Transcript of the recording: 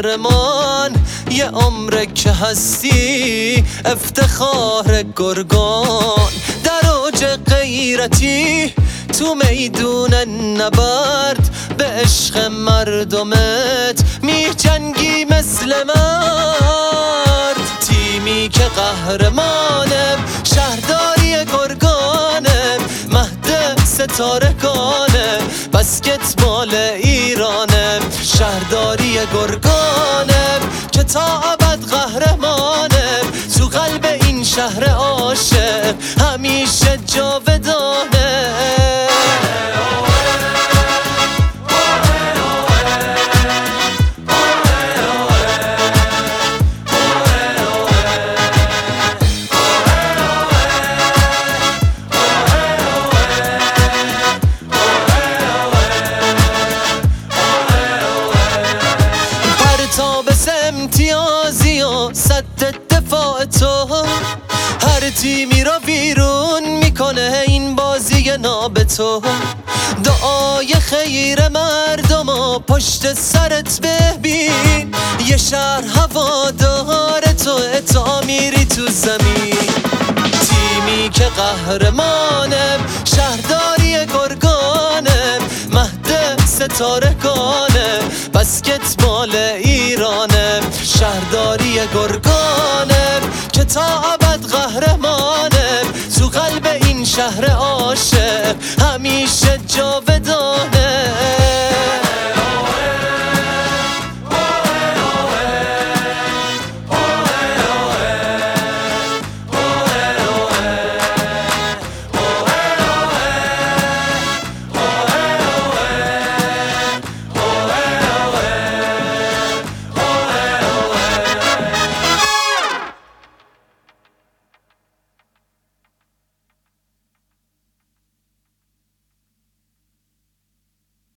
قهرمان، یه عمره که هستی افتخار گرگان. در اوج غیرتی تو میدون نبرد، به عشق مردمت میجنگی مثل مرد. تیمی که قهرمانه، شهرداری گرگانه، مهد ستارگانه، بسکتبال ایرانه. شهرداری گرگانه که تا ابد قهرمانه، تو قلب این شهر عاشق همیشه جاودانه. امتیازی و صد دفاع تو، هر تیمی رو ویرون میکنه این بازی ناب تو. دعای خیر مردم و پشت سرت ببین، یه شهر هوادار تو، تا میری تو زمین. تیمی که قهرمانه، شهرداری گرگانه، مهد ستارگانه، بسکتبال ایرانه. شهرداری گرگانه که تا ابد قهرمانه، تو قلب این شهر عاشق همیشه جاودانه.